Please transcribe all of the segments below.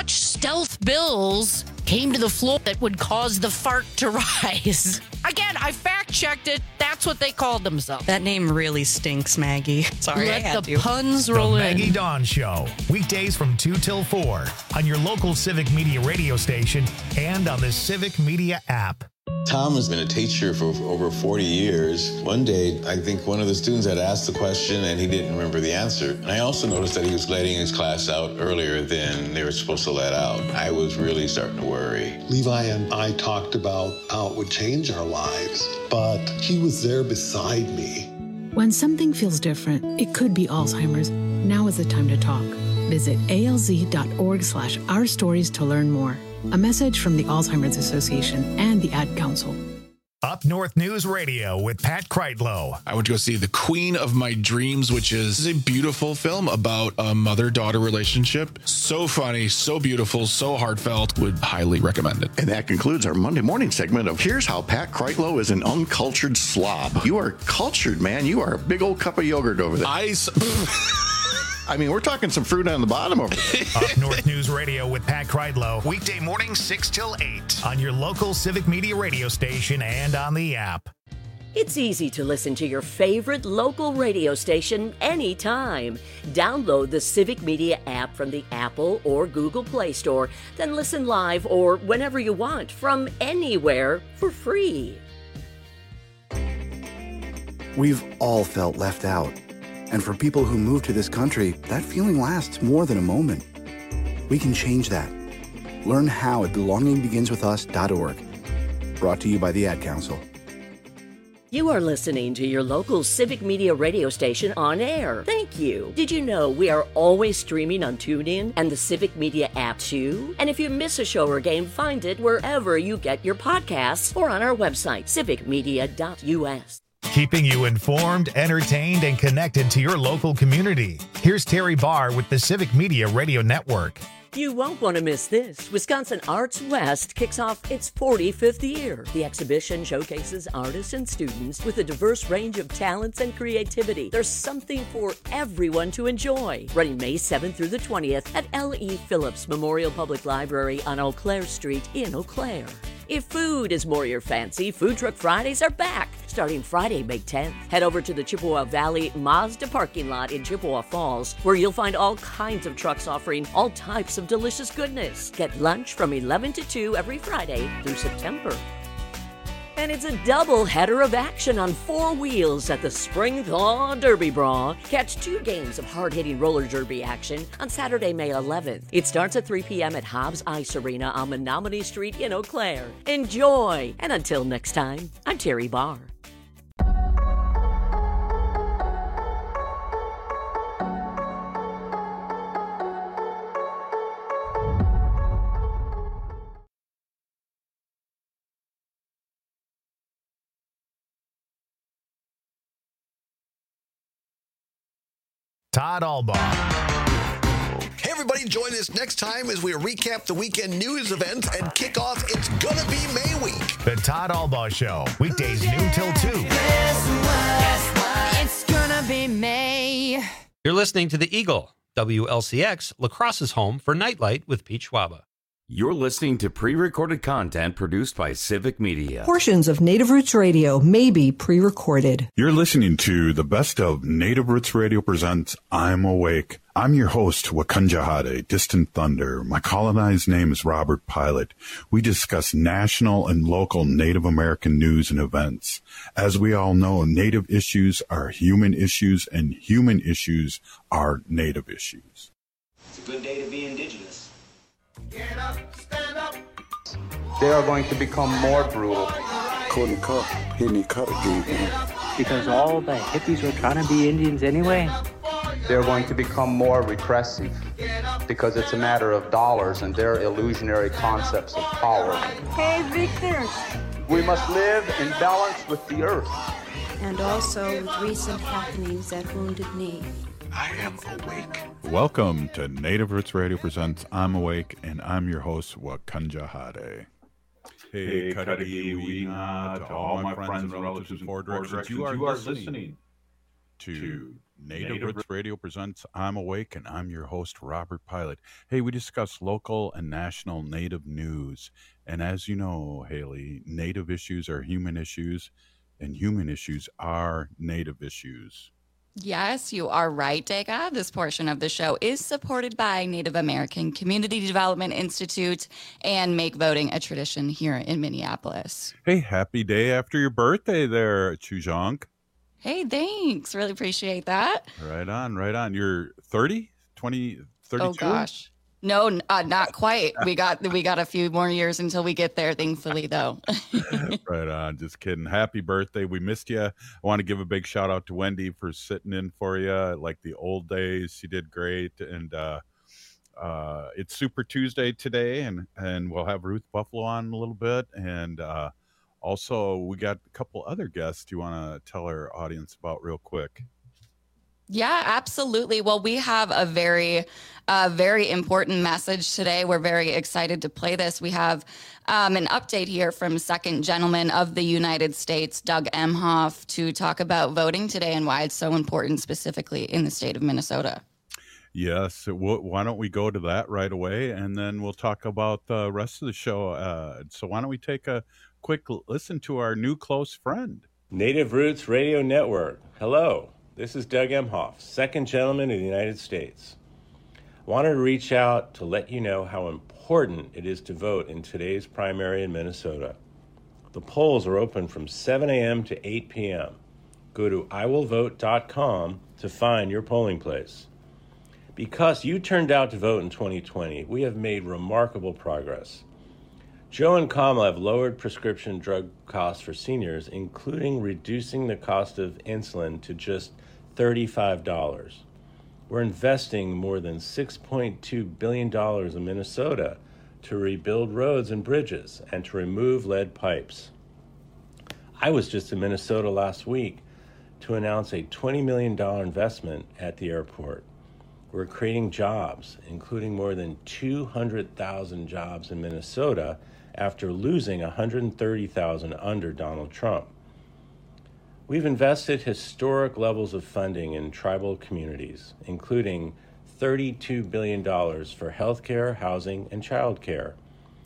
such stealth bills came to the floor that would cause the fart to rise. Again, I fact-checked it. That's what they called themselves. That name really stinks, Maggie. Sorry, I had Let the to. puns roll The in. Maggie Dawn Show, weekdays from 2 till 4 on your local Civic Media radio station and on the Civic Media app. Tom has been a teacher for over 40 years. One day, I think one of the students had asked the question and he didn't remember the answer. And I also noticed that he was letting his class out earlier than they were supposed to let out. I was really starting to worry. Levi and I talked about how it would change our lives, but he was there beside me. When something feels different, it could be Alzheimer's. Now is the time to talk. Visit alz.org/ourstories to learn more. A message from the Alzheimer's Association and the Ad Council. Up North News Radio with Pat Kreitlow. I went to go see The Queen of My Dreams, which is a beautiful film about a mother-daughter relationship. So funny, so beautiful, so heartfelt. Would highly recommend it. And that concludes our Monday morning segment of Here's How Pat Kreitlow is an Uncultured Slob. You are cultured, man. You are a big old cup of yogurt over there. I mean, we're talking some fruit on the bottom over there. Up North News Radio with Pat Kreitlow. Weekday morning 6 till 8 on your local Civic Media radio station and on the app. It's easy to listen to your favorite local radio station anytime. Download the Civic Media app from the Apple or Google Play Store, then listen live or whenever you want from anywhere for free. We've all felt left out. And for people who move to this country, that feeling lasts more than a moment. We can change that. Learn how at belongingbeginswithus.org. Brought to you by the Ad Council. You are listening to your local Civic Media radio station on air. Thank you. Did you know we are always streaming on TuneIn and the Civic Media app too? And if you miss a show or game, find it wherever you get your podcasts or on our website, civicmedia.us. Keeping you informed, entertained, and connected to your local community. Here's Terry Barr with the Civic Media Radio Network. You won't want to miss this. Wisconsin Arts West kicks off its 45th year. The exhibition showcases artists and students with a diverse range of talents and creativity. There's something for everyone to enjoy. Running May 7th through the 20th at L.E. Phillips Memorial Public Library on Eau Claire Street in Eau Claire. If food is more your fancy, Food Truck Fridays are back, starting Friday, May 10th. Head over to the Chippewa Valley Mazda parking lot in Chippewa Falls, where you'll find all kinds of trucks offering all types of delicious goodness. Get lunch from 11 to 2 every Friday through September. And it's a double header of action on 4 wheels at the Spring Thaw Derby Bra. Catch 2 games of hard-hitting roller derby action on Saturday, May 11th. It starts at 3 p.m. at Hobbs Ice Arena on Menominee Street in Eau Claire. Enjoy! And until next time, I'm Terry Barr. Todd Albaugh. Hey, everybody, join us next time as we recap the weekend news events and kick off It's Gonna Be May Week. The Todd Albaugh Show, weekdays noon till 2. It's gonna be May. You're listening to The Eagle, WLCX, La Crosse's home for Nightlight with Pete Schwaba. You're listening to pre-recorded content produced by Civic Media. Portions of Native Roots Radio may be pre-recorded. You're listening to the best of Native Roots Radio presents I'm Awake. I'm your host, Wakanja Hade, Distant Thunder. My colonized name is Robert Pilot. We discuss national and local Native American news and events. As we all know, Native issues are human issues, and human issues are Native issues. It's a good day to be indigenous. Get up, stand up. They are going to become more brutal. Couldn't cut, hitting cut again. Because all the hippies were trying to be Indians anyway. They're going to become more repressive because it's a matter of dollars and their illusionary concepts of power. Hey, Victor. We must live in balance with the earth. And also with recent happenings at Wounded Knee. I am awake. Welcome to Native Roots Radio presents I'm Awake, and I'm your host, Wakanja Hade. Hey, Kariwina, to all my friends and relatives in four directions, you are listening to Native Roots Radio presents I'm Awake, and I'm your host, Robert Pilot. Hey, we discuss local and national Native news. And as you know, Haley, Native issues are human issues, and human issues are Native issues. Yes, you are right, Dega. This portion of the show is supported by Native American Community Development Institute and Make Voting a Tradition here in Minneapolis. Hey, happy day after your birthday there, Chujonk. Hey, thanks. Really appreciate that. Right on, right on. You're 30, 20, 32? Oh, gosh. No, not quite. We got a few more years until we get there, thankfully, though. Right on. Just kidding. Happy birthday. We missed you. I want to give a big shout out to Wendy for sitting in for you like the old days. She did great. And it's Super Tuesday today, and we'll have Ruth Buffalo on in a little bit. And also, we got a couple other guests you want to tell our audience about real quick. Yeah, absolutely. Well, we have a very important message today. We're very excited to play this. We have an update here from Second Gentleman of the United States, Doug Emhoff, to talk about voting today and why it's so important specifically in the state of Minnesota. Yes. Why don't we go to that right away, and then we'll talk about the rest of the show. So why don't we take a quick listen to our new close friend. Native Roots Radio Network. Hello, this is Doug Emhoff, Second Gentleman of the United States. I wanted to reach out to let you know how important it is to vote in today's primary in Minnesota. The polls are open from 7 a.m. to 8 p.m. Go to iwillvote.com to find your polling place. Because you turned out to vote in 2020, we have made remarkable progress. Joe and Kamala have lowered prescription drug costs for seniors, including reducing the cost of insulin to just $35. We're investing more than $6.2 billion in Minnesota to rebuild roads and bridges and to remove lead pipes. I was just in Minnesota last week to announce a $20 million investment at the airport. We're creating jobs, including more than 200,000 jobs in Minnesota after losing 130,000 under Donald Trump. We've invested historic levels of funding in tribal communities, including $32 billion for healthcare, housing, and childcare,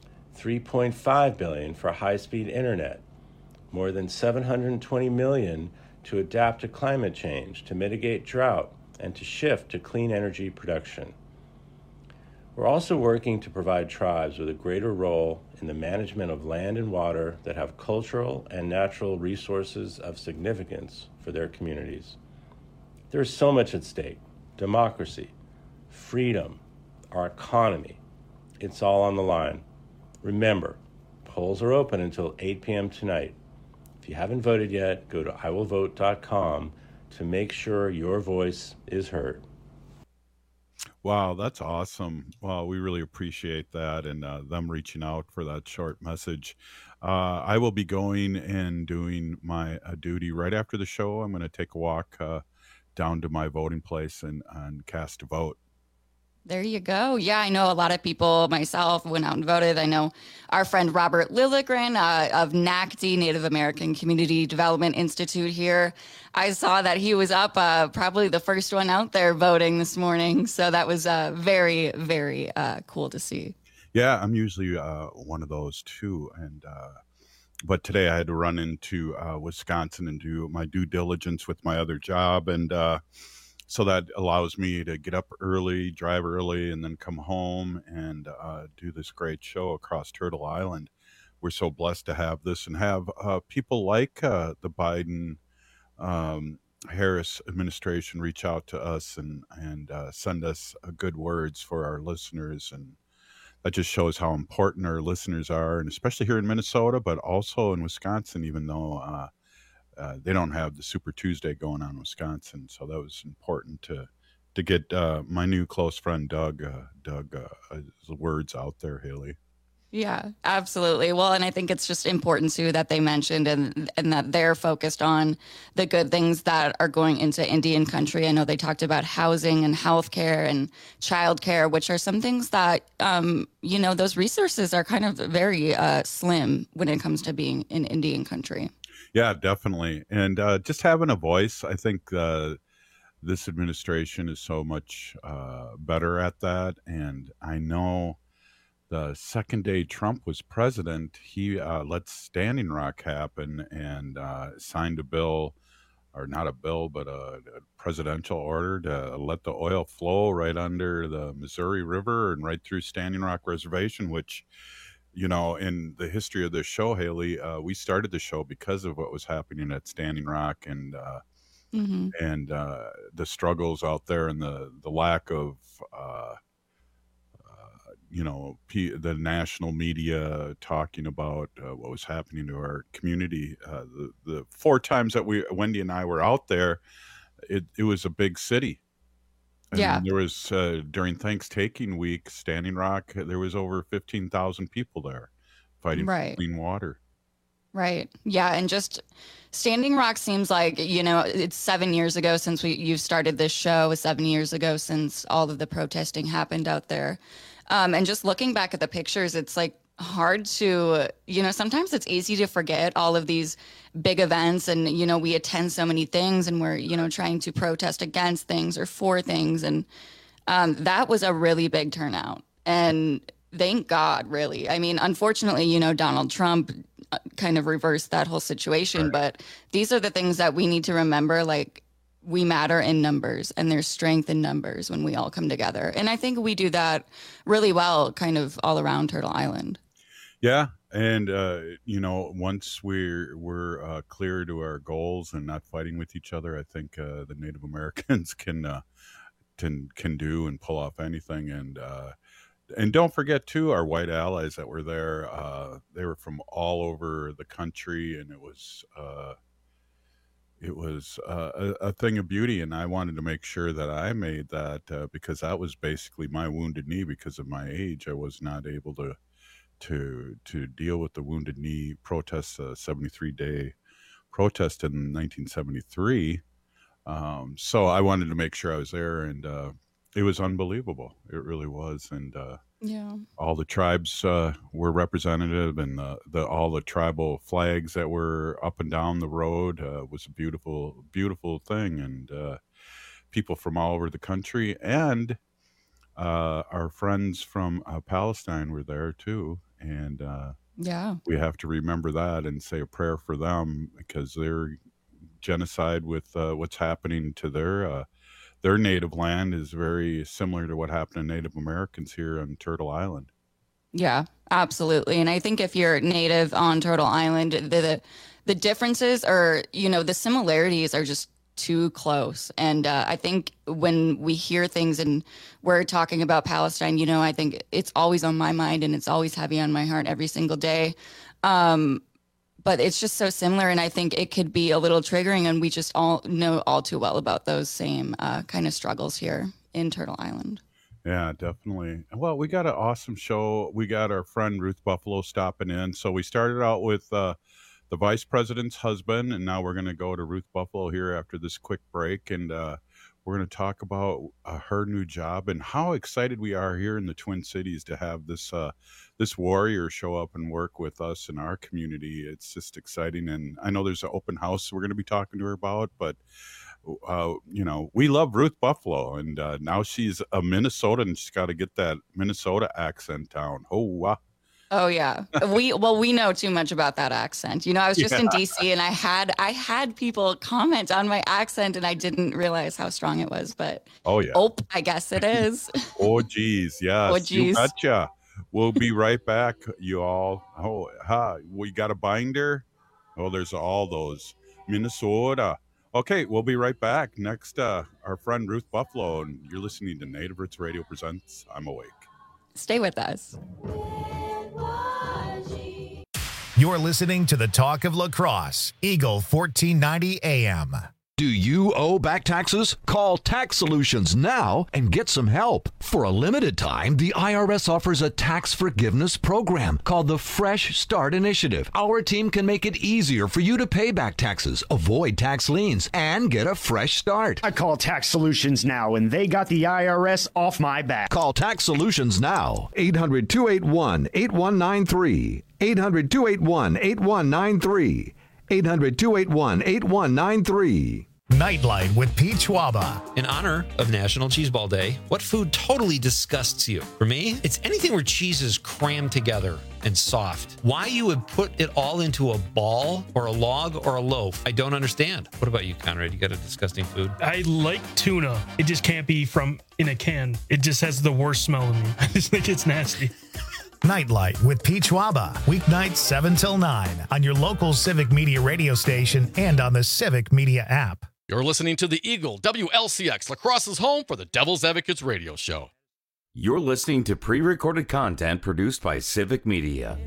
$3.5 billion for high-speed internet, more than $720 million to adapt to climate change, to mitigate drought, and to shift to clean energy production. We're also working to provide tribes with a greater role in the management of land and water that have cultural and natural resources of significance for their communities. There's so much at stake: democracy, freedom, our economy. It's all on the line. Remember, polls are open until 8 p.m. tonight. If you haven't voted yet, go to iwillvote.com to make sure your voice is heard. Wow, that's awesome. Well, we really appreciate that, and them reaching out for that short message. I will be going and doing my duty right after the show. I'm going to take a walk down to my voting place and cast a vote. There you go. Yeah, I know a lot of people, myself, went out and voted. I know our friend Robert Lilligren of NACD, Native American Community Development Institute here. I saw that he was up, probably the first one out there voting this morning. So that was very, very cool to see. Yeah, I'm usually one of those too. And but today I had to run into Wisconsin and do my due diligence with my other job. And so that allows me to get up early, drive early, and then come home and do this great show across Turtle Island. We're so blessed to have this and have people like the Biden Harris administration reach out to us and send us good words for our listeners. And that just shows how important our listeners are, and especially here in Minnesota, but also in Wisconsin, even though they don't have the Super Tuesday going on in Wisconsin. So that was important to get my new close friend Doug's words out there, Haley. Yeah, absolutely. Well, and I think it's just important too that they mentioned and that they're focused on the good things that are going into Indian country. I know they talked about housing and healthcare and childcare, which are some things that, those resources are kind of very slim when it comes to being in Indian country. Yeah, definitely. And just having a voice, I think this administration is so much better at that. And I know the second day Trump was president, he let Standing Rock happen and signed a bill, or not a bill, but a presidential order to let the oil flow right under the Missouri River and right through Standing Rock Reservation, which, you know, in the history of this show, Haley, we started the show because of what was happening at Standing Rock and the struggles out there and the lack of the national media talking about what was happening to our community. The 4 times that Wendy and I were out there, it was a big city. And there was during Thanksgiving week, Standing Rock, there was over 15,000 people there fighting for clean water. Right. Yeah. And just Standing Rock seems like, you know, it's 7 years ago since you started this show, 7 years ago since all of the protesting happened out there. And just looking back at the pictures, it's like hard to, you know, sometimes it's easy to forget all of these big events and, you know, we attend so many things and we're, you know, trying to protest against things or for things. And that was a really big turnout. And thank God, really. I mean, unfortunately, you know, Donald Trump kind of reversed that whole situation. But these are the things that we need to remember, like, we matter in numbers and there's strength in numbers when we all come together. And I think we do that really well kind of all around Turtle Island. Yeah. And, you know, once we're clear to our goals and not fighting with each other, I think the Native Americans can do and pull off anything. And don't forget, too, our white allies that were there. They were from all over the country, and it was a thing of beauty, and I wanted to make sure that I made that because that was basically my wounded knee. Because of my age, I was not able to deal with the wounded knee protest, 73-day protest in 1973. So I wanted to make sure I was there, and it was unbelievable. It really was, and all the tribes were representative, and all the tribal flags that were up and down the road was a beautiful, beautiful thing, and people from all over the country, and our friends from Palestine were there too, and we have to remember that and say a prayer for them because their genocide with what's happening to their native land is very similar to what happened to Native Americans here on Turtle Island. Yeah, absolutely. And I think if you're native on Turtle Island, the differences are, you know, the similarities are just too close. And I think when we hear things and we're talking about Palestine, you know, I think it's always on my mind and it's always heavy on my heart every single day. But it's just so similar, and I think it could be a little triggering, and we just all know all too well about those same kind of struggles here in Turtle Island. Yeah, definitely. Well, we got an awesome show. We got our friend Ruth Buffalo stopping in. So we started out with the vice president's husband, and now we're going to go to Ruth Buffalo here after this quick break, and we're going to talk about her new job and how excited we are here in the Twin Cities to have this warrior show up and work with us in our community. It's just exciting. And I know there's an open house we're going to be talking to her about, but, you know, we love Ruth Buffalo. And now she's a Minnesotan, and she's got to get that Minnesota accent down. Oh, wow. Oh, yeah. We know too much about that accent. You know, I was just in DC and I had people comment on my accent and I didn't realize how strong it was. But I guess it is. Oh, geez. Yes. Oh, geez. You betcha. We'll be right back, you all. We got a binder. Oh, there's all those. Minnesota. Okay, we'll be right back. Next, our friend Ruth Buffalo, and you're listening to Native Roots Radio Presents I'm Awake. Stay with us. You're listening to the Talk of La Crosse, Eagle 1490 AM. Do you owe back taxes? Call Tax Solutions now and get some help. For a limited time, the IRS offers a tax forgiveness program called the Fresh Start Initiative. Our team can make it easier for you to pay back taxes, avoid tax liens, and get a fresh start. I call Tax Solutions now, and they got the IRS off my back. Call Tax Solutions now. 800-281-8193. 800-281-8193. 800-281-8193. Nightlight with Pete Schwaba. In honor of National Cheeseball Day, what food totally disgusts you? For me, it's anything where cheese is crammed together and soft. Why you would put it all into a ball or a log or a loaf, I don't understand. What about you, Conrad? You got a disgusting food? I like tuna. It just can't be from in a can. It just has the worst smell in me. I just think it's nasty. Nightlight with Pete Schwaba. Weeknights 7 till 9 on your local Civic Media radio station and on the Civic Media app. You're listening to the Eagle, WLCX, La Crosse's home for the Devil's Advocates radio show. You're listening to pre-recorded content produced by Civic Media.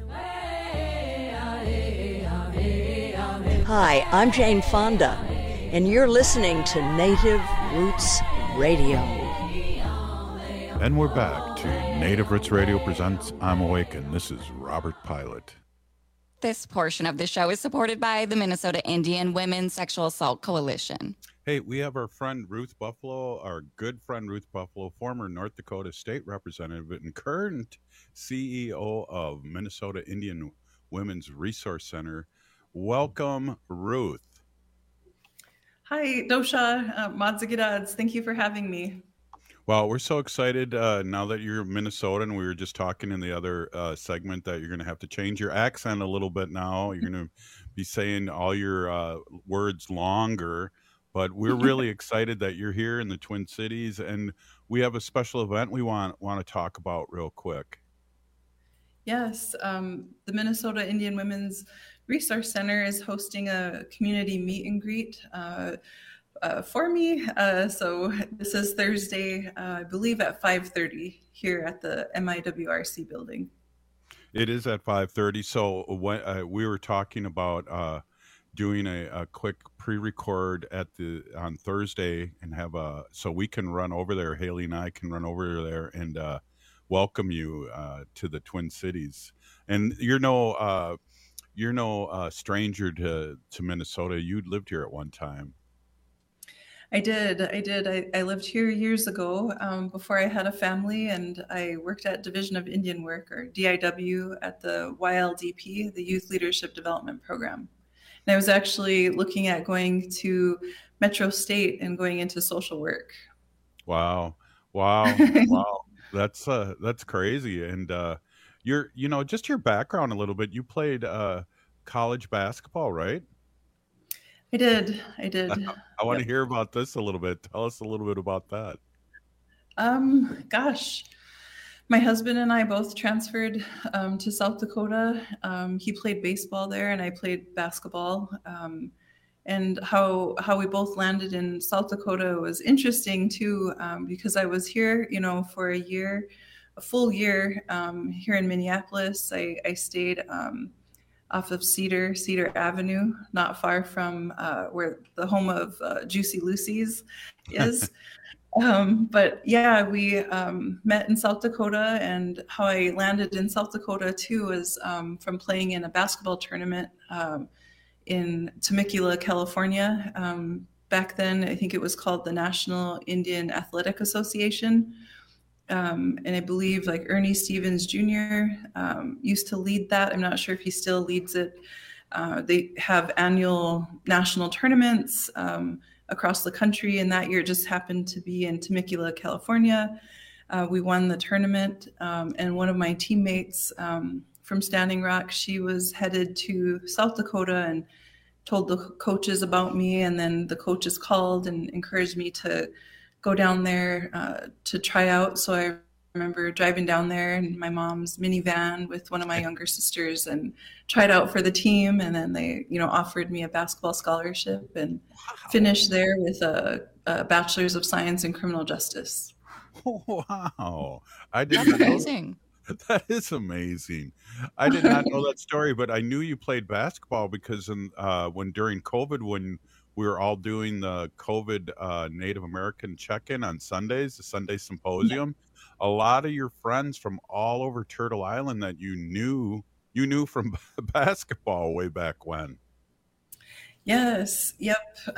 Hi, I'm Jane Fonda, and you're listening to Native Roots Radio. And we're back to Native Roots Radio presents I'm Awake, and this is Robert Pilot. This portion of the show is supported by the Minnesota Indian Women's Sexual Assault Coalition. Hey, we have our friend Ruth Buffalo, our good friend Ruth Buffalo, former North Dakota State Representative and current CEO of Minnesota Indian Women's Resource Center. Welcome, Ruth. Hi, Dosha, Madzigidads. Thank you for having me. Well, we're so excited now that you're Minnesotan. We were just talking in the other segment that you're going to have to change your accent a little bit now. You're going to be saying all your words longer. But we're really excited that you're here in the Twin Cities, and we have a special event we want to talk about real quick. Yes, the Minnesota Indian Women's Resource Center is hosting a community meet and greet for me. So this is Thursday, I believe at 5:30 here at the MIWRC building. It is at 5:30. So we were talking about doing a quick pre-record on Thursday and so we can run over there. Haley and I can run over there and welcome you to the Twin Cities. And you're no stranger to Minnesota. You lived here at one time. I did. I lived here years ago before I had a family, and I worked at Division of Indian Work, or DIW, at the YLDP, the Youth Leadership Development Program. And I was actually looking at going to Metro State and going into social work. Wow. That's crazy. And just your background a little bit. You played college basketball, right? I did. I want to hear about this a little bit. Tell us a little bit about that. Gosh. My husband and I both transferred to South Dakota. He played baseball there and I played basketball. And how we both landed in South Dakota was interesting too, because I was here, for a full year here in Minneapolis. I stayed off of Cedar Avenue, not far from where the home of Juicy Lucy's is. But yeah, we met in South Dakota, and how I landed in South Dakota too was from playing in a basketball tournament in Temecula, California. Back then, I think it was called the National Indian Athletic Association. And I believe like Ernie Stevens Jr. Used to lead that. I'm not sure if he still leads it. They have annual national tournaments across the country, and that year just happened to be in Temecula, California. We won the tournament, and one of my teammates from Standing Rock, she was headed to South Dakota and told the coaches about me, and then the coaches called and encouraged me to go down there to try out. So I remember driving down there in my mom's minivan with one of my younger sisters and tried out for the team. And then they, offered me a basketball scholarship and finished there with a bachelor's of science in criminal justice. Wow. That's amazing. That is amazing. I did not know that story, but I knew you played basketball because during COVID, when we were all doing the COVID Native American check-in on Sundays, the Sunday Symposium. Yeah. A lot of your friends from all over Turtle Island that you knew from basketball way back when. Yes. Yep.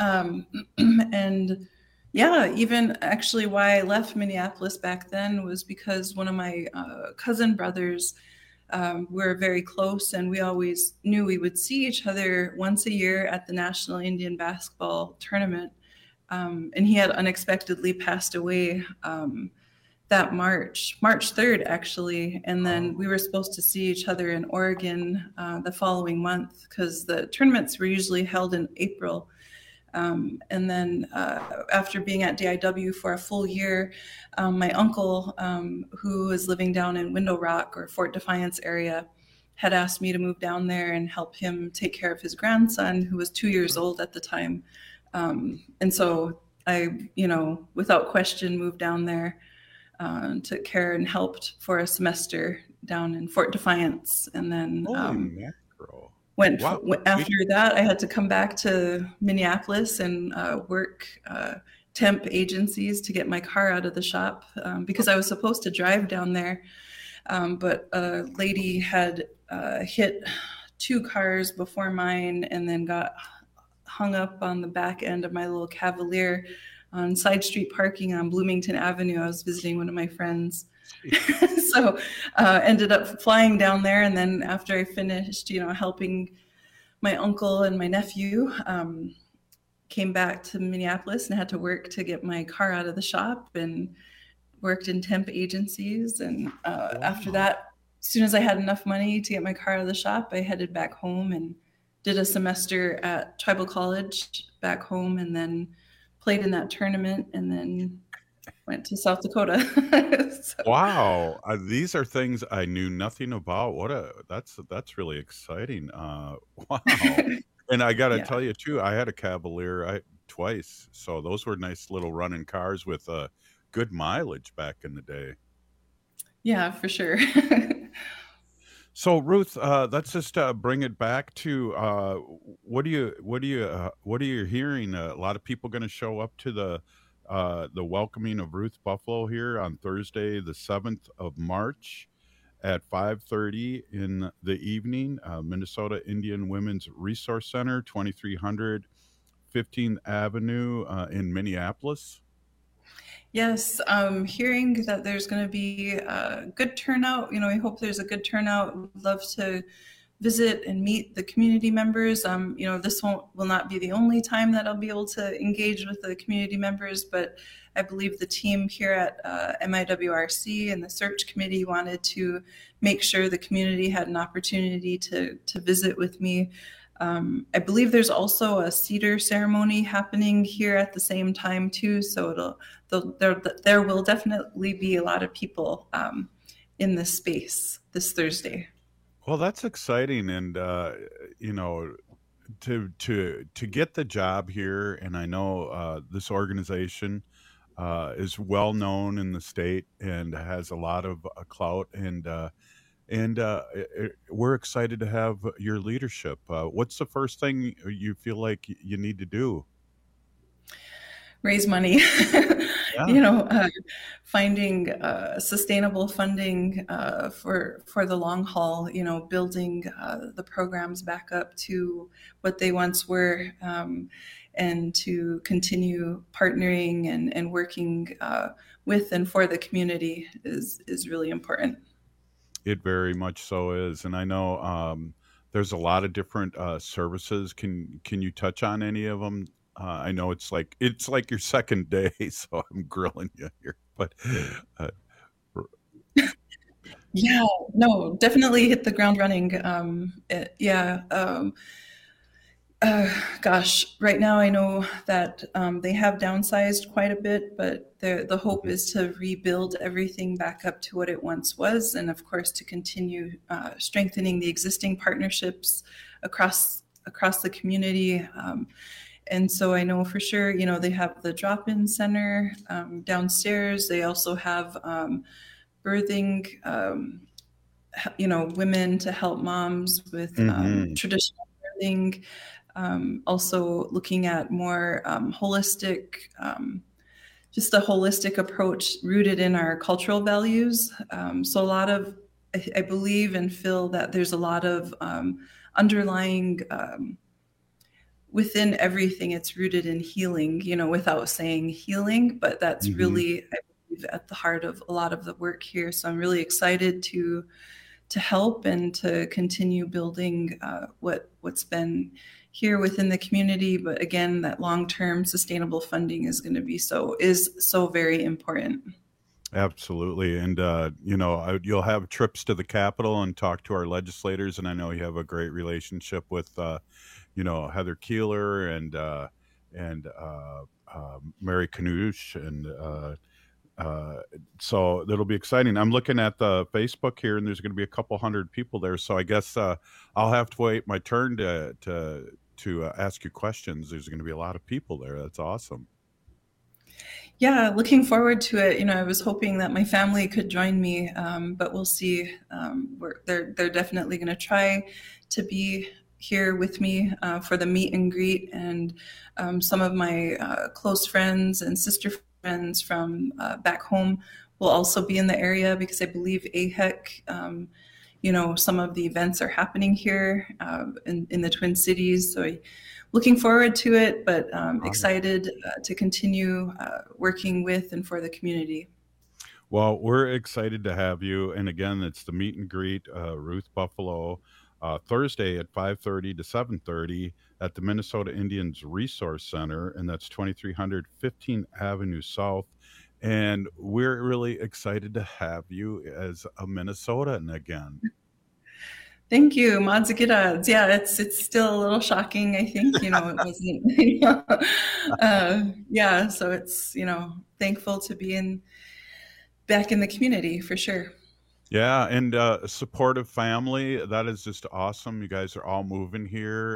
And yeah, even actually why I left Minneapolis back then was because one of my cousin brothers we're very close, and we always knew we would see each other once a year at the National Indian Basketball Tournament. And he had unexpectedly passed away that March 3rd, actually. And then we were supposed to see each other in Oregon the following month, because the tournaments were usually held in April. And then after being at DIW for a full year, my uncle, who was living down in Window Rock or Fort Defiance area, had asked me to move down there and help him take care of his grandson, who was 2 years old at the time. And so I, without question, moved down there, took care and helped for a semester down in Fort Defiance. And then after that, I had to come back to Minneapolis and work temp agencies to get my car out of the shop, because I was supposed to drive down there. But a lady had hit 2 cars before mine and then got hung up on the back end of my little Cavalier on side street parking on Bloomington Avenue. I was visiting one of my friends. So ended up flying down there. And then after I finished, helping my uncle and my nephew, came back to Minneapolis and had to work to get my car out of the shop, and worked in temp agencies. And after that, as soon as I had enough money to get my car out of the shop, I headed back home and did a semester at Tribal College back home, and then played in that tournament, and then went to South Dakota. Wow. These are things I knew nothing about. That's really exciting. Wow. And I got to tell you too, I had a Cavalier twice. So those were nice little running cars with good mileage back in the day. Yeah, for sure. So Ruth, let's just bring it back to what are you hearing? A lot of people going to show up to the welcoming of Ruth Buffalo here on Thursday, the 7th of March at 5:30 in the evening. Minnesota Indian Women's Resource Center, 2300 15th Avenue in Minneapolis. Yes, hearing that there's going to be a good turnout. We hope there's a good turnout. We'd love to visit and meet the community members. This will not be the only time that I'll be able to engage with the community members, but I believe the team here at MIWRC and the search committee wanted to make sure the community had an opportunity to visit with me. I believe there's also a cedar ceremony happening here at the same time too, so there will definitely be a lot of people in this space this Thursday. Well, that's exciting, and to get the job here, and I know this organization is well known in the state and has a lot of clout, and we're excited to have your leadership. What's the first thing you feel like you need to do? Raise money. Finding sustainable funding for the long haul, building the programs back up to what they once were, and to continue partnering and working with and for the community is really important. It very much so is. And I know there's a lot of different services. Can you touch on any of them? I know it's like your second day, so I'm grilling you here, but yeah, no, definitely hit the ground running. Gosh, right now I know that they have downsized quite a bit, but the hope is to rebuild everything back up to what it once was, and of course to continue strengthening the existing partnerships across the community. And so I know for sure, they have the drop-in center downstairs. They also have birthing, women to help moms with traditional birthing. Also looking at more holistic, just a holistic approach rooted in our cultural values. So a lot of, I believe and feel that there's a lot of underlying, within everything, it's rooted in healing, without saying healing, but that's really, I believe, at the heart of a lot of the work here. So I'm really excited to help and to continue building what's been here within the community. But again, that long-term sustainable funding is going to be so very important. Absolutely. And, you'll have trips to the Capitol and talk to our legislators. And I know you have a great relationship with, Heather Keeler and Mary Knoosh. And so that'll be exciting. I'm looking at the Facebook here, and there's going to be a couple hundred people there. So I guess I'll have to wait my turn to ask you questions. There's going to be a lot of people there. That's awesome. Yeah, looking forward to it. I was hoping that my family could join me, but we'll see. They're definitely going to try to be here with me for the meet and greet, and some of my close friends and sister friends from back home will also be in the area, because I believe AHEC, some of the events are happening here in the Twin Cities. So looking forward to it, but excited to continue working with and for the community. Well, we're excited to have you. And again, it's the meet and greet, Ruth Buffalo, Thursday at 5:30 to 7:30 at the Minnesota Indians Resource Center, and that's 2300 15th Avenue South. And we're really excited to have you as a Minnesotan again. Thank you, Madzagidadz. Yeah, it's still a little shocking. I think, it wasn't, so it's, thankful to be back in the community for sure. Yeah, and a supportive family. That is just awesome. You guys are all moving here,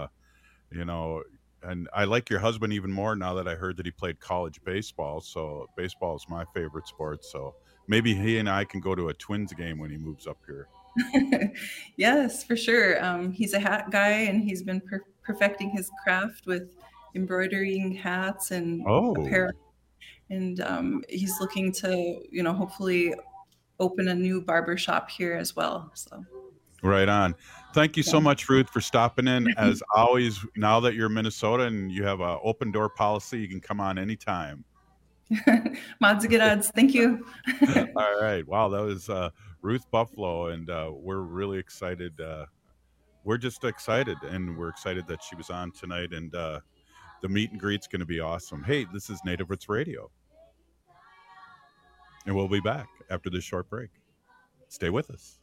and I like your husband even more now that I heard that he played college baseball. So baseball is my favorite sport. So maybe he and I can go to a Twins game when he moves up here. Yes, for sure. He's a hat guy, and he's been perfecting his craft with embroidering hats and apparel. And he's looking to, hopefully open a new barber shop here as well. So. Right on. Thank you so much, Ruth, for stopping in. As always, now that you're in Minnesota and you have an open door policy, you can come on anytime. Madzagidadz, thank you. All right. Wow, that was Ruth Buffalo, and we're really excited. We're just excited, and we're excited that she was on tonight, and the meet and greet's going to be awesome. Hey, this is Native Roots Radio, and we'll be back after this short break. Stay with us.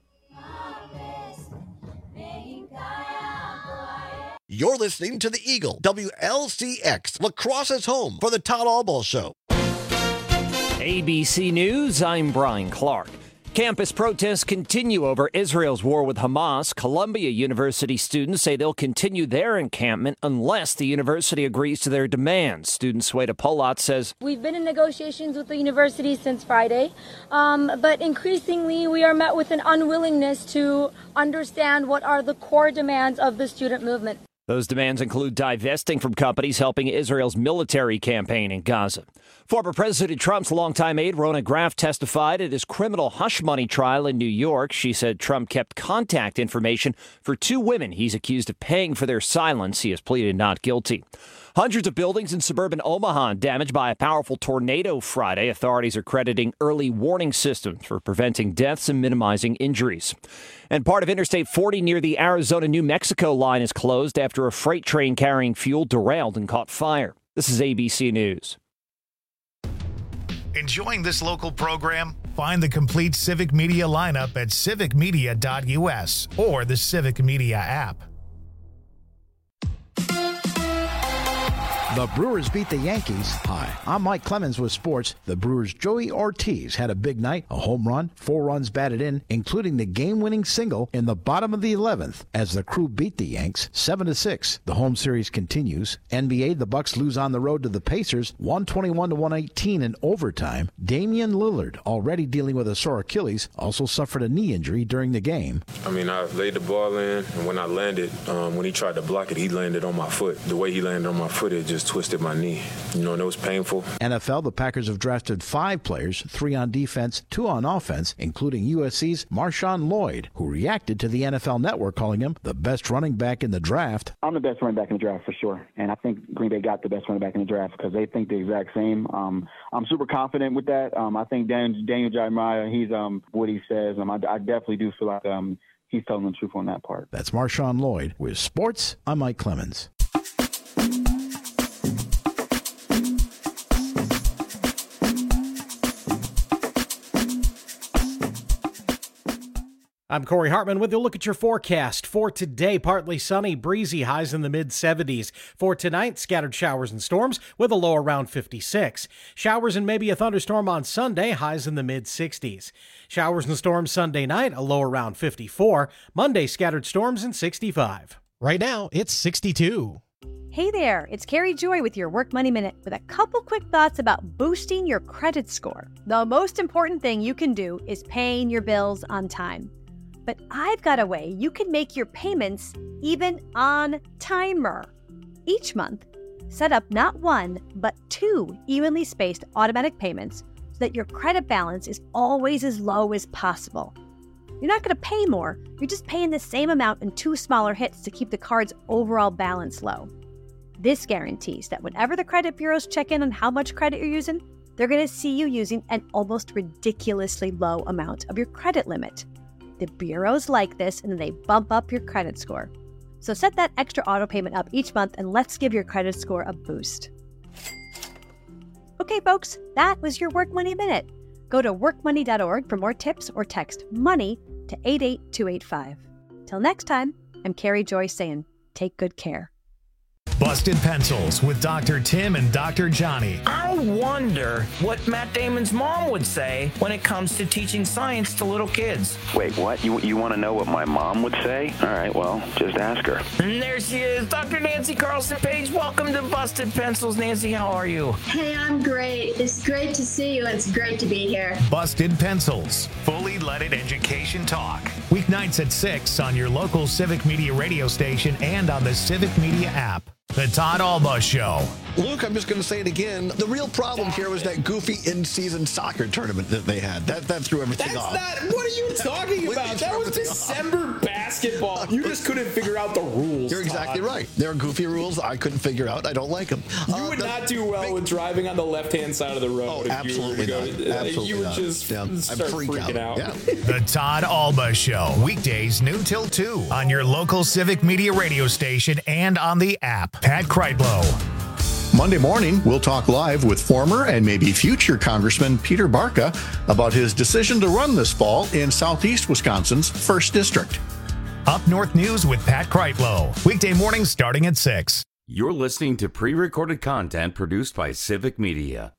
You're listening to The Eagle, WLCX, La Crosse's home for the Todd Albaugh Show. ABC News, I'm Brian Clark. Campus protests continue over Israel's war with Hamas. Columbia University students say they'll continue their encampment unless the university agrees to their demands. Student Sweta Polat says, "We've been in negotiations with the university since Friday, but increasingly we are met with an unwillingness to understand what are the core demands of the student movement." Those demands include divesting from companies helping Israel's military campaign in Gaza. Former President Trump's longtime aide, Rona Graff, testified at his criminal hush money trial in New York. She said Trump kept contact information for two women he's accused of paying for their silence. He has pleaded not guilty. Hundreds of buildings in suburban Omaha damaged by a powerful tornado Friday. Authorities are crediting early warning systems for preventing deaths and minimizing injuries. And part of Interstate 40 near the Arizona-New Mexico line is closed after a freight train carrying fuel derailed and caught fire. This is ABC News. Enjoying this local program? Find the complete Civic Media lineup at civicmedia.us or the Civic Media app. The Brewers beat the Yankees. Hi, I'm Mike Clemens with sports. The Brewers' Joey Ortiz had a big night, a home run, 4 runs batted in, including the game-winning single in the bottom of the 11th as the Crew beat the Yanks 7-6. The home series continues. NBA, the Bucks lose on the road to the Pacers 121-118 in overtime. Damian Lillard, already dealing with a sore Achilles, also suffered a knee injury during the game. I laid the ball in, and when I landed, when he tried to block it, he landed on my foot. The way he landed on my foot, it just just twisted my knee, and it was painful. NFL, the Packers have drafted 5 players, 3 on defense, 2 on offense, including USC's Marshawn Lloyd, who reacted to the NFL Network calling him the best running back in the draft. I'm the best running back in the draft for sure, and I think Green Bay got the best running back in the draft because they think the exact same. I'm super confident with that. I think Daniel Jeremiah, he's what he says. I definitely do feel like he's telling the truth on that part. That's Marshawn Lloyd. With sports, I'm Mike Clemens. I'm Corey Hartman with a look at your forecast. For today, partly sunny, breezy, highs in the mid-70s. For tonight, scattered showers and storms with a low around 56. Showers and maybe a thunderstorm on Sunday, highs in the mid-60s. Showers and storms Sunday night, a low around 54. Monday, scattered storms and 65. Right now, it's 62. Hey there, it's Carrie Joy with your Work Money Minute with a couple quick thoughts about boosting your credit score. The most important thing you can do is paying your bills on time. But I've got a way you can make your payments even on timer. Each month, set up not 1, but 2 evenly spaced automatic payments so that your credit balance is always as low as possible. You're not going to pay more, you're just paying the same amount in 2 smaller hits to keep the card's overall balance low. This guarantees that whenever the credit bureaus check in on how much credit you're using, they're going to see you using an almost ridiculously low amount of your credit limit. The bureaus like this, and they bump up your credit score. So set that extra auto payment up each month, and let's give your credit score a boost. Okay, folks, that was your Work Money Minute. Go to workmoney.org for more tips or text MONEY to 88285. Till next time, I'm Carrie Joy saying, take good care. Busted Pencils with Dr. Tim and Dr. Johnny. I wonder what Matt Damon's mom would say when it comes to teaching science to little kids. Wait, what? You want to know what my mom would say? All right, well, just ask her. And there she is, Dr. Nancy Carlson Page. Welcome to Busted Pencils. Nancy, how are you? Hey, I'm great. It's great to see you. It's great to be here. Busted Pencils. Fully leaded education talk. Weeknights at 6 on your local Civic Media radio station and on the Civic Media app. The Todd Alba Show. Luke, I'm just going to say it again. The real problem here was that goofy in-season soccer tournament that they had. That threw everything off. What are you talking about? That was December basketball. You just couldn't figure out the rules. You're exactly right. There are goofy rules I couldn't figure out. I don't like them. You would not do well with driving on the left-hand side of the road. Oh, absolutely not. Absolutely you would not. just start freaking out. Yeah. The Todd Alba Show. Weekdays noon till 2 on your local Civic Media radio station and on the app. Pat Kreitlow. Monday morning, we'll talk live with former and maybe future Congressman Peter Barca about his decision to run this fall in Southeast Wisconsin's 1st District. Up North News with Pat Kreitlow. Weekday mornings starting at 6. You're listening to pre-recorded content produced by Civic Media.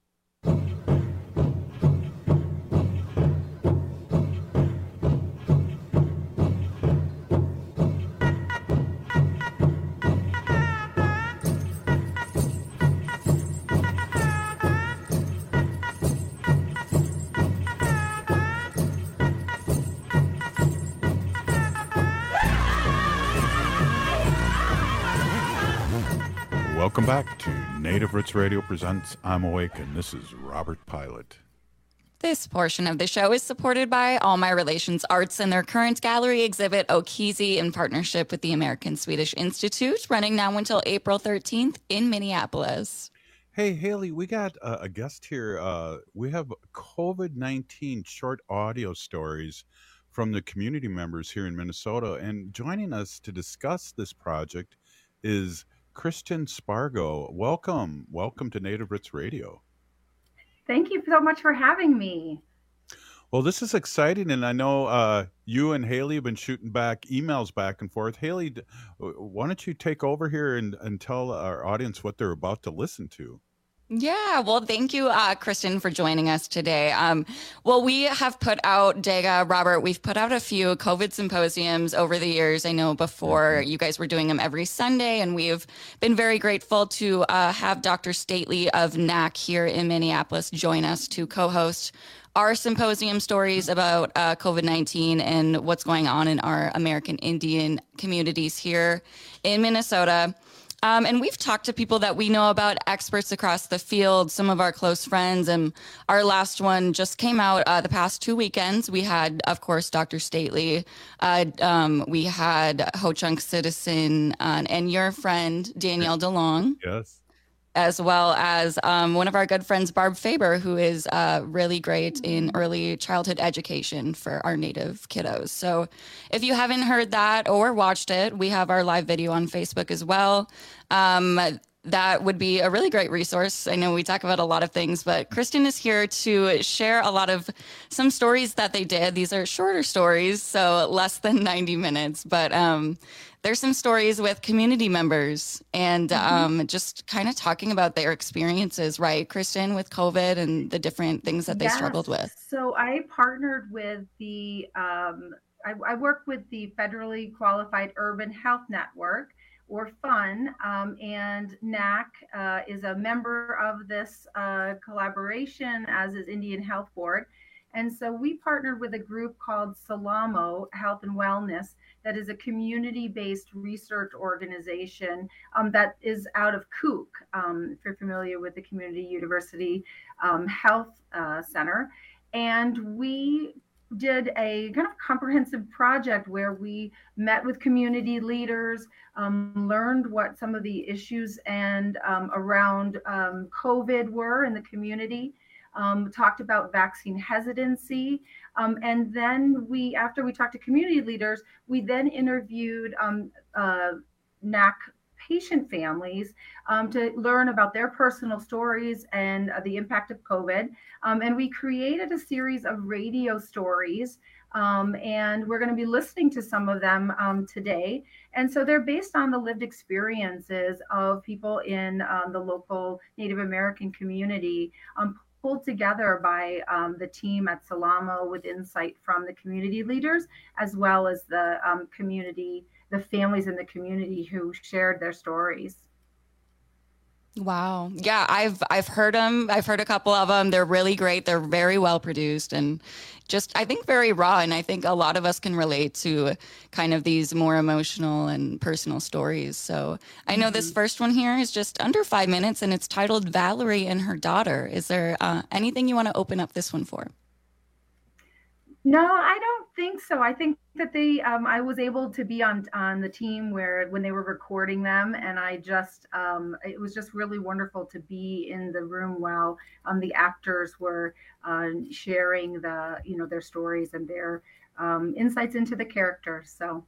Welcome back to Native Roots Radio presents I'm Awake, and this is Robert Pilot. This portion of the show is supported by All My Relations Arts and their current gallery exhibit, Okizi, in partnership with the American Swedish Institute, running now until April 13th in Minneapolis. Hey, Haley, we got a guest here. We have COVID-19 short audio stories from the community members here in Minnesota, and joining us to discuss this project is Kristen Spargo. Welcome to Native Roots Radio. Thank you so much for having me. Well, this is exciting, and I know you and Haley have been shooting back emails back and forth. Haley, why don't you take over here and tell our audience what they're about to listen to? Yeah, well, thank you, Kristen, for joining us today. Well, we have put out, Dega, Robert, we've put out a few COVID symposiums over the years. I know before you guys were doing them every Sunday, and we've been very grateful to have Dr. Stately of NAC here in Minneapolis join us to co-host our symposium stories about COVID-19 and what's going on in our American Indian communities here in Minnesota. And we've talked to people that we know about, experts across the field, some of our close friends. And our last one just came out the past 2 weekends. We had, of course, Dr. Stately. We had Ho Chunk Citizen and your friend, Danielle DeLong. Yes. As well as one of our good friends, Barb Faber, who is really great in early childhood education for our Native kiddos. So if you haven't heard that or watched it, we have our live video on Facebook as well. That would be a really great resource. I know we talk about a lot of things, but Kristen is here to share a lot of some stories that they did. These are shorter stories, so less than 90 minutes, but there's some stories with community members and just kind of talking about their experiences, right, Kristen, with COVID and the different things that they struggled with. So I partnered with the, I work with the Federally Qualified Urban Health Network, or FUN, and NAC is a member of this collaboration, as is Indian Health Board. And so we partnered with a group called Salamo Health and Wellness, that is a community-based research organization that is out of Kook, if you're familiar with the Community University Health Center. And we did a kind of comprehensive project where we met with community leaders, learned what some of the issues and around COVID were in the community, talked about vaccine hesitancy. And then after we talked to community leaders, we then interviewed NAC patient families to learn about their personal stories and the impact of COVID. And we created a series of radio stories, and we're going to be listening to some of them today. And so they're based on the lived experiences of people in the local Native American community, pulled together by the team at Salamo with insight from the community leaders, as well as the the families in the community who shared their stories. Wow. Yeah, I've heard them. I've heard a couple of them. They're really great. They're very well produced and just, I think, very raw. And I think a lot of us can relate to kind of these more emotional and personal stories. So I know this first one here is just under 5 minutes and it's titled Valerie and Her Daughter. Is there anything you want to open up this one for? No, I don't think so. I think that I was able to be on the team when they were recording them, and I just, it was just really wonderful to be in the room while the actors were sharing their stories and their insights into the characters. So.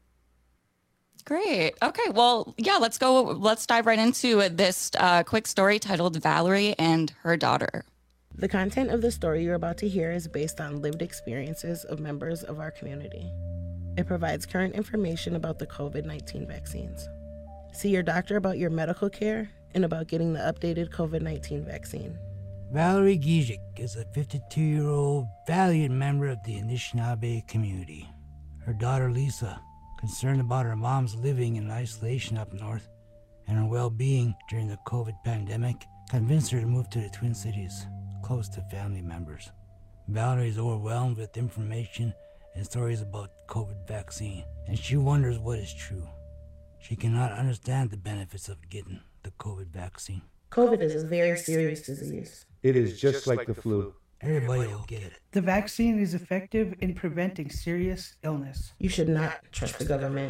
Great. Okay. Well, yeah, let's go. Let's dive right into this quick story titled Valerie and Her Daughter. The content of the story you're about to hear is based on lived experiences of members of our community. It provides current information about the COVID-19 vaccines. See your doctor about your medical care and about getting the updated COVID-19 vaccine. Valerie Gizik is a 52-year-old valiant member of the Anishinaabe community. Her daughter Lisa, concerned about her mom's living in isolation up north and her well-being during the COVID pandemic, convinced her to move to the Twin Cities, close to family members. Valerie is overwhelmed with information and stories about the COVID vaccine, and she wonders what is true. She cannot understand the benefits of getting the COVID vaccine. COVID is a very serious disease. It is just like the flu. Everybody will get it. The vaccine is effective in preventing serious illness. You should not trust the government.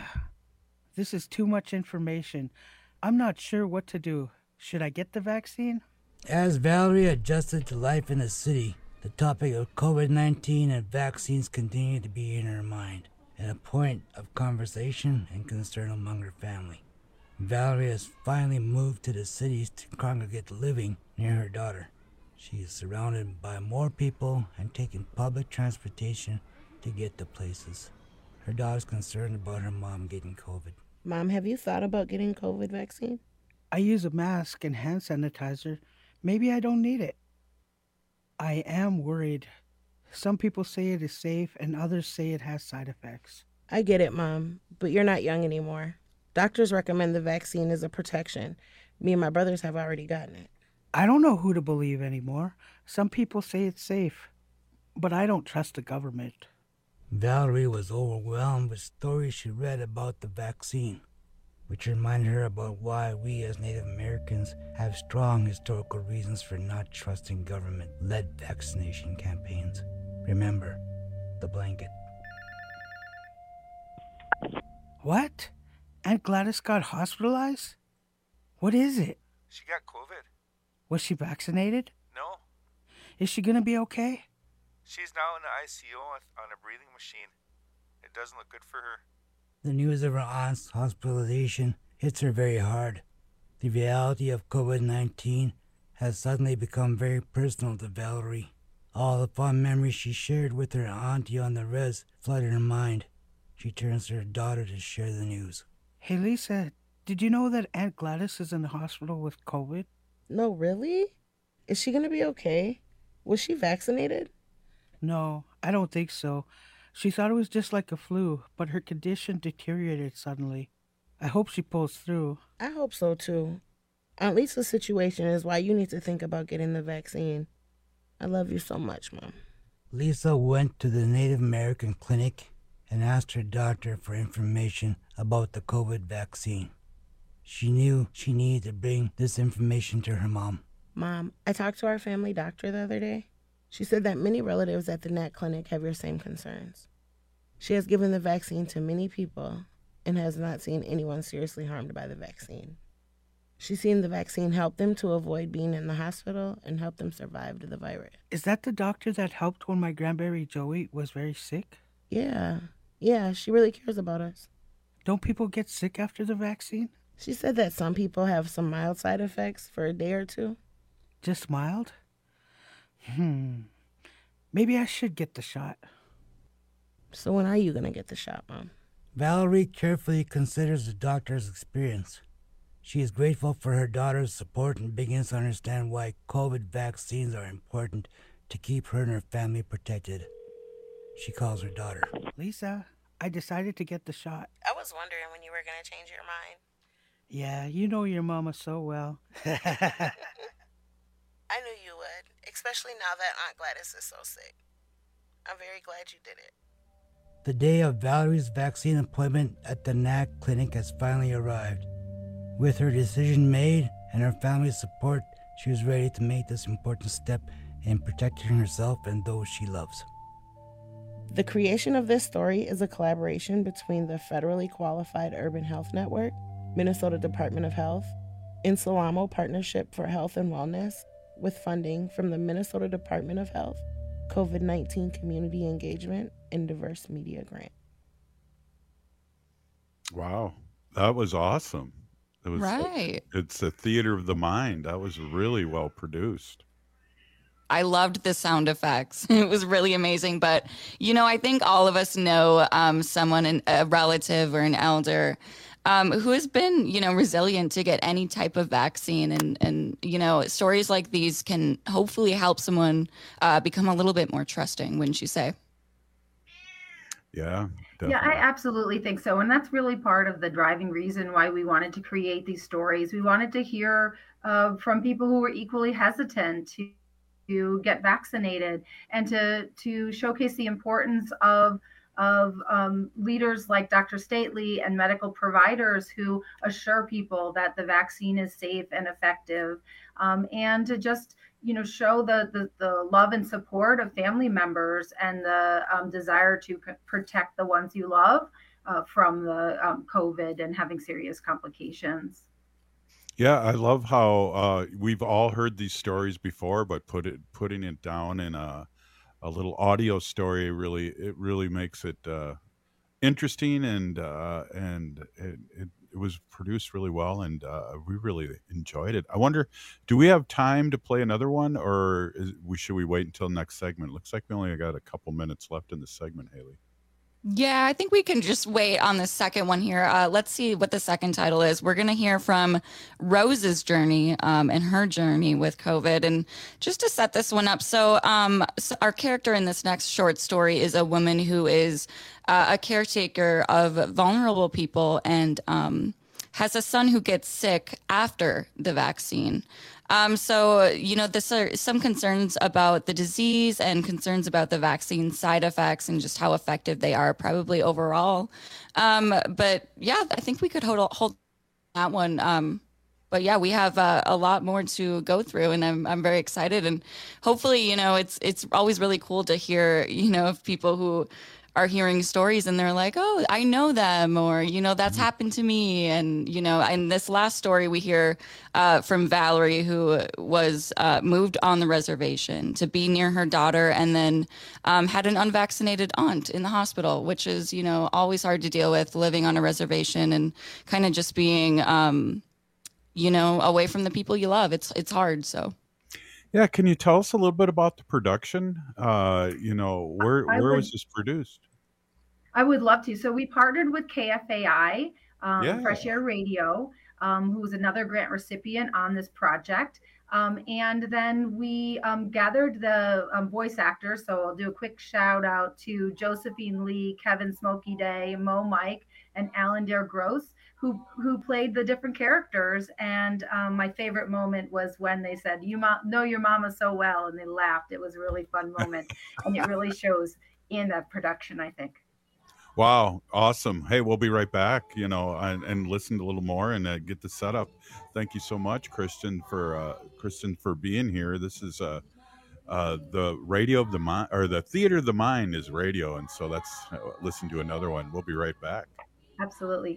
This is too much information. I'm not sure what to do. Should I get the vaccine? As Valerie adjusted to life in the city, the topic of COVID-19 and vaccines continued to be in her mind, and a point of conversation and concern among her family. Valerie has finally moved to the cities to congregate living near her daughter. She is surrounded by more people and taking public transportation to get to places. Her daughter's concerned about her mom getting COVID. Mom, have you thought about getting COVID vaccine? I use a mask and hand sanitizer. Maybe I don't need it. I am worried. Some people say it is safe and others say it has side effects. I get it, Mom, but you're not young anymore. Doctors recommend the vaccine as a protection. Me and my brothers have already gotten it. I don't know who to believe anymore. Some people say it's safe, but I don't trust the government. Valerie was overwhelmed with stories she read about the vaccine. which reminded her about why we as Native Americans have strong historical reasons for not trusting government-led vaccination campaigns. Remember, the blanket. What? Aunt Gladys got hospitalized? What is it? She got COVID. Was she vaccinated? No. Is she gonna be okay? She's now in the ICU on a breathing machine. It doesn't look good for her. The news of her aunt's hospitalization hits her very hard. The reality of COVID-19 has suddenly become very personal to Valerie. All the fond memories she shared with her auntie on the res flooded her mind. She turns to her daughter to share the news. Hey, Lisa, did you know that Aunt Gladys is in the hospital with COVID? No, really? Is she gonna be okay? Was she vaccinated? No, I don't think so. She thought it was just like a flu, but her condition deteriorated suddenly. I hope she pulls through. I hope so, too. Aunt Lisa's situation is why you need to think about getting the vaccine. I love you so much, Mom. Lisa went to the Native American clinic and asked her doctor for information about the COVID vaccine. She knew she needed to bring this information to her mom. Mom, I talked to our family doctor the other day. She said that many relatives at the NAC clinic have your same concerns. She has given the vaccine to many people and has not seen anyone seriously harmed by the vaccine. She's seen the vaccine help them to avoid being in the hospital and help them survive the virus. Is that the doctor that helped when my grandbaby Joey was very sick? Yeah, she really cares about us. Don't people get sick after the vaccine? She said that some people have some mild side effects for a day or two. Just mild? Maybe I should get the shot. So when are you going to get the shot, Mom? Valerie carefully considers the doctor's experience. She is grateful for her daughter's support and begins to understand why COVID vaccines are important to keep her and her family protected. She calls her daughter. Lisa, I decided to get the shot. I was wondering when you were going to change your mind. Yeah, you know your mama so well. I knew you would, especially now that Aunt Gladys is so sick. I'm very glad you did it. The day of Valerie's vaccine appointment at the NAC clinic has finally arrived. With her decision made and her family's support, she was ready to make this important step in protecting herself and those she loves. The creation of this story is a collaboration between the Federally Qualified Urban Health Network, Minnesota Department of Health, Insalamo Partnership for Health and Wellness, with funding from the Minnesota Department of Health, COVID-19 Community Engagement, and Diverse Media Grant. Wow, that was awesome. It was, right. It's a theater of the mind. That was really well produced. I loved the sound effects. It was really amazing. But, I think all of us know someone, a relative or an elder, who has been, resilient to get any type of vaccine. And stories like these can hopefully help someone become a little bit more trusting, wouldn't you say? Yeah. Definitely. Yeah, I absolutely think so. And that's really part of the driving reason why we wanted to create these stories. We wanted to hear from people who were equally hesitant to get vaccinated and to showcase the importance of leaders like Dr. Stately and medical providers who assure people that the vaccine is safe and effective, and to just show the love and support of family members and the desire to protect the ones you love from the COVID and having serious complications. Yeah, I love how we've all heard these stories before, but putting it down in a little audio story really makes it interesting, and it was produced really well, and we really enjoyed it. I wonder, do we have time to play another one, or should we wait until next segment? Looks like we only got a couple minutes left in the segment, Haley. Yeah, I think we can just wait on the second one here. Let's see what the second title is. We're going to hear from Rose's journey and her journey with COVID. And just to set this one up, so our character in this next short story is a woman who is a caretaker of vulnerable people and has a son who gets sick after the vaccine. So, this are some concerns about the disease and concerns about the vaccine side effects and just how effective they are probably overall. But yeah, I think we could hold that one. But yeah, we have a lot more to go through, and I'm very excited. And hopefully, it's always really cool to hear, of people who are hearing stories and they're like, oh, I know them, or, that's happened to me. And, in this last story we hear from Valerie, who was moved on the reservation to be near her daughter, and then had an unvaccinated aunt in the hospital, which is, always hard to deal with, living on a reservation and kind of just being, away from the people you love. It's hard. So. Yeah. Can you tell us a little bit about the production? Where was this produced? I would love to. So we partnered with KFAI, Fresh Air Radio, who was another grant recipient on this project. And then we gathered the voice actors. So I'll do a quick shout out to Josephine Lee, Kevin Smokey Day, Mo Mike, and Alan Dare Gross, who played the different characters. And my favorite moment was when they said, "You know your mama so well," and they laughed. It was a really fun moment, and it really shows in that production, I think. Wow, awesome. Hey, we'll be right back, and listen a little more and get the setup. Thank you so much, Kristen, for being here. This is the Radio of the Mind, or the Theater of the Mind is radio, and so let's listen to another one. We'll be right back. Absolutely.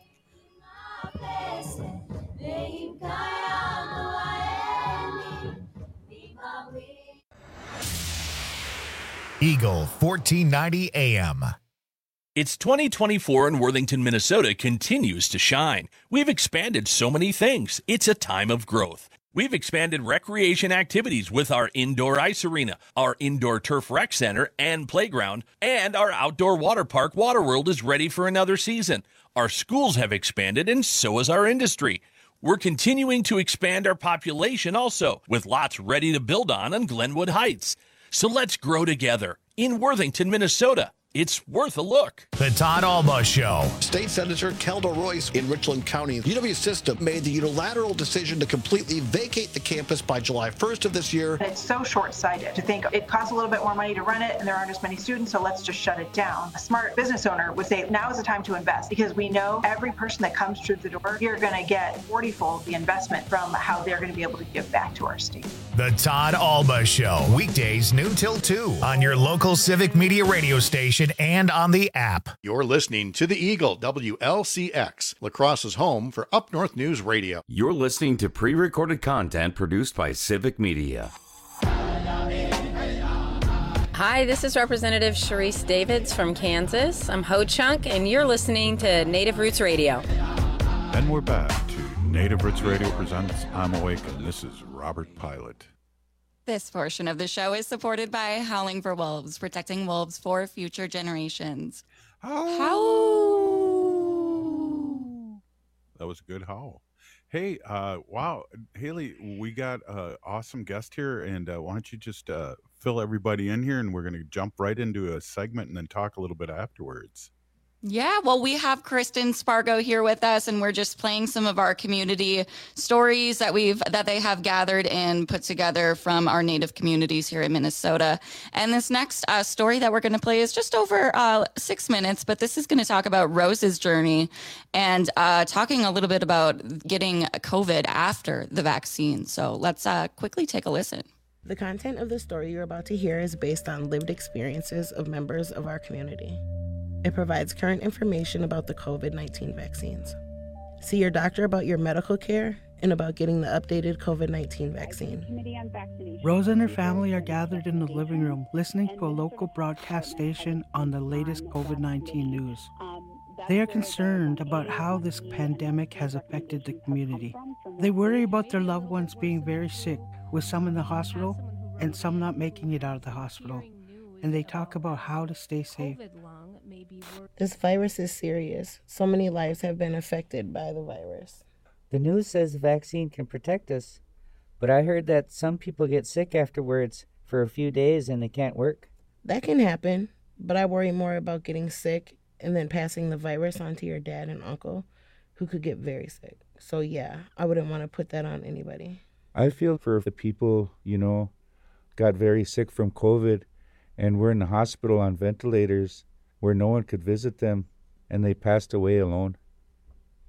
Eagle 1490 AM. It's 2024 and Worthington, Minnesota continues to shine. We've expanded so many things. It's a time of growth. We've expanded recreation activities with our indoor ice arena, our indoor turf rec center and playground, and our outdoor water park, Waterworld, is ready for another season. Our schools have expanded, and so has our industry. We're continuing to expand our population also, with lots ready to build on Glenwood Heights. So let's grow together in Worthington, Minnesota. It's worth a look. The Todd Alba Show. State Senator Kelda Royce in Richland County. UW System made the unilateral decision to completely vacate the campus by July 1st of this year. It's so short-sighted to think it costs a little bit more money to run it and there aren't as many students, so let's just shut it down. A smart business owner would say now is the time to invest, because we know every person that comes through the door, you're going to get 40-fold the investment from how they're going to be able to give back to our state. The Todd Alba Show. Weekdays noon till 2 on your local Civic Media radio station and on the app. You're listening to the Eagle, WLCX, La Crosse's home for Up North News Radio. You're listening to pre-recorded content produced by Civic Media. Hi, this is Representative Sharice Davids from Kansas. I'm Ho Chunk, and you're listening to Native Roots Radio. And we're back to Native Roots Radio presents I'm Awake, and this is Robert Pilot. This portion of the show is supported by Howling for Wolves, protecting wolves for future generations. Howl. That was a good howl. Hey, wow, Haley, we got an awesome guest here, and why don't you just fill everybody in here, and we're going to jump right into a segment and then talk a little bit afterwards. Yeah, well, we have Kristen Spargo here with us, and we're just playing some of our community stories that they have gathered and put together from our Native communities here in Minnesota. And this next story that we're going to play is just over 6 minutes, but this is going to talk about Rose's journey and talking a little bit about getting COVID after the vaccine. So let's quickly take a listen. The content of the story you're about to hear is based on lived experiences of members of our community. It provides current information about the COVID-19 vaccines. See your doctor about your medical care and about getting the updated COVID-19 vaccine. Rose and her family are gathered in the living room listening to a local broadcast station on the latest COVID-19 news. They are concerned about how this pandemic has affected the community. They worry about their loved ones being very sick, with some in the hospital and some not making it out of the hospital. And they talk about how to stay safe. This virus is serious. So many lives have been affected by the virus. The news says the vaccine can protect us, but I heard that some people get sick afterwards for a few days and they can't work. That can happen, but I worry more about getting sick and then passing the virus on to your dad and uncle, who could get very sick. So yeah, I wouldn't want to put that on anybody. I feel for the people, got very sick from COVID and were in the hospital on ventilators where no one could visit them, and they passed away alone.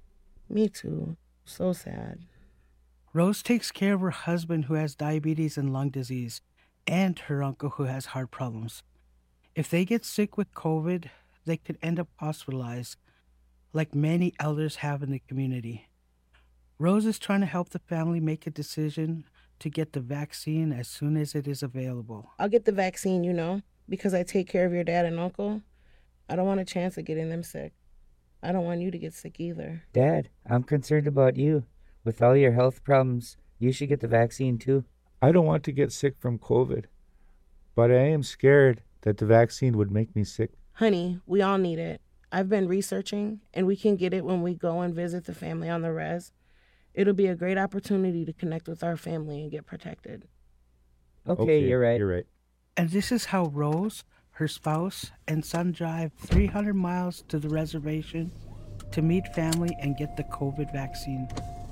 Me too. So sad. Rose takes care of her husband who has diabetes and lung disease, and her uncle who has heart problems. If they get sick with COVID, they could end up hospitalized, like many elders have in the community. Rose is trying to help the family make a decision to get the vaccine as soon as it is available. I'll get the vaccine, because I take care of your dad and uncle. I don't want a chance of getting them sick. I don't want you to get sick either. Dad, I'm concerned about you. With all your health problems, you should get the vaccine too. I don't want to get sick from COVID, but I am scared that the vaccine would make me sick. Honey, we all need it. I've been researching, and we can get it when we go and visit the family on the res. It'll be a great opportunity to connect with our family and get protected. Okay, you're right. You're right. And this is how Rose, her spouse, and son drive 300 miles to the reservation to meet family and get the COVID vaccine.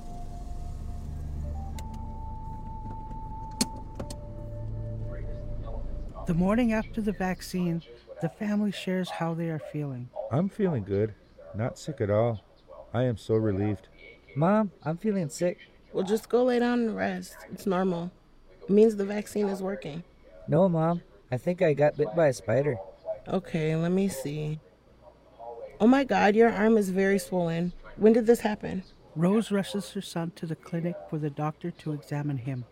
The morning after the vaccine, the family shares how they are feeling. I'm feeling good. Not sick at all. I am so relieved. Mom, I'm feeling sick. Well, just go lay down and rest. It's normal. It means the vaccine is working. No, Mom. I think I got bit by a spider. Okay, let me see. Oh my God, your arm is very swollen. When did this happen? Rose rushes her son to the clinic for the doctor to examine him.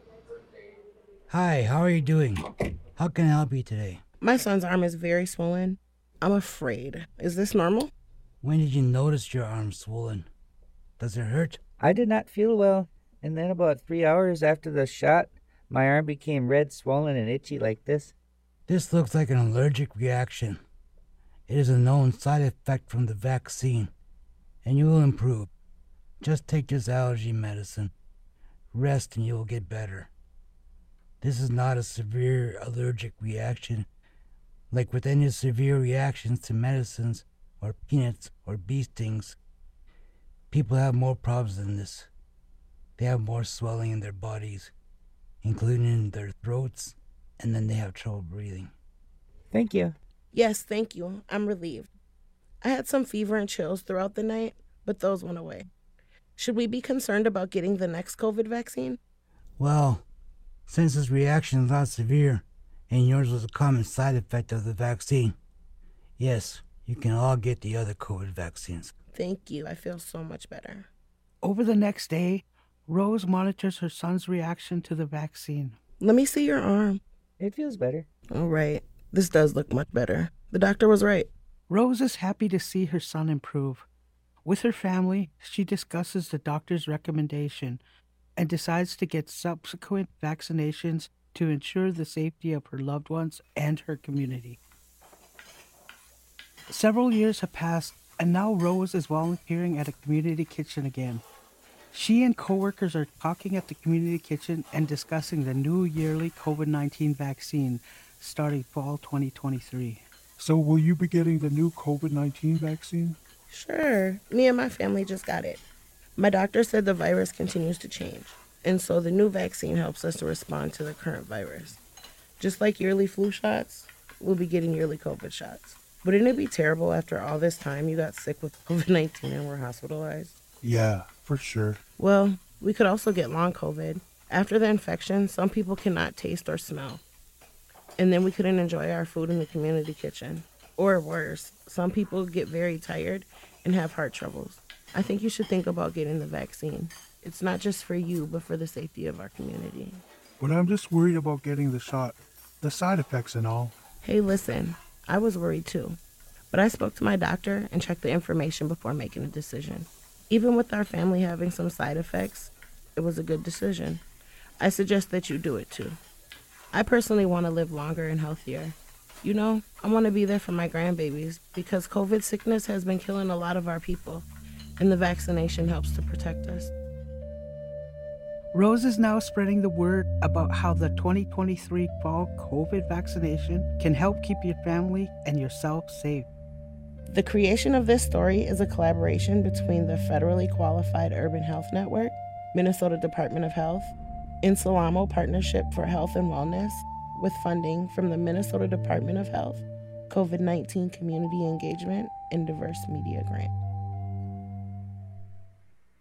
Hi, how are you doing? How can I help you today? My son's arm is very swollen. I'm afraid. Is this normal? When did you notice your arm swollen? Does it hurt? I did not feel well, and then about 3 hours after the shot, my arm became red, swollen, and itchy like this. This looks like an allergic reaction. It is a known side effect from the vaccine, and you will improve. Just take this allergy medicine. Rest and you will get better. This is not a severe allergic reaction, like with any severe reactions to medicines or peanuts or bee stings. People have more problems than this. They have more swelling in their bodies, including in their throats, and then they have trouble breathing. Thank you. Yes, thank you. I'm relieved. I had some fever and chills throughout the night, but those went away. Should we be concerned about getting the next COVID vaccine? Well, since this reaction is not severe, and yours was a common side effect of the vaccine, yes, you can all get the other COVID vaccines. Thank you. I feel so much better. Over the next day, Rose monitors her son's reaction to the vaccine. Let me see your arm. It feels better. All right. This does look much better. The doctor was right. Rose is happy to see her son improve. With her family, she discusses the doctor's recommendation and decides to get subsequent vaccinations to ensure the safety of her loved ones and her community. Several years have passed, and now Rose is volunteering at a community kitchen again. She and coworkers are talking at the community kitchen and discussing the new yearly COVID-19 vaccine starting fall 2023. So will you be getting the new COVID-19 vaccine? Sure. Me and my family just got it. My doctor said the virus continues to change, and so the new vaccine helps us to respond to the current virus. Just like yearly flu shots, we'll be getting yearly COVID shots. Wouldn't it be terrible after all this time you got sick with COVID-19 and were hospitalized? Yeah, for sure. Well, we could also get long COVID. After the infection, some people cannot taste or smell. And then we couldn't enjoy our food in the community kitchen. Or worse, some people get very tired and have heart troubles. I think you should think about getting the vaccine. It's not just for you, but for the safety of our community. But I'm just worried about getting the shot, the side effects and all. Hey, listen, I was worried too. But I spoke to my doctor and checked the information before making a decision. Even with our family having some side effects, it was a good decision. I suggest that you do it too. I personally want to live longer and healthier. You know, I want to be there for my grandbabies because COVID sickness has been killing a lot of our people, and the vaccination helps to protect us. Rose is now spreading the word about how the 2023 fall COVID vaccination can help keep your family and yourself safe. The creation of this story is a collaboration between the Federally Qualified Urban Health Network, Minnesota Department of Health, Insalamo Partnership for Health and Wellness, with funding from the Minnesota Department of Health, COVID-19 Community Engagement, and Diverse Media Grant.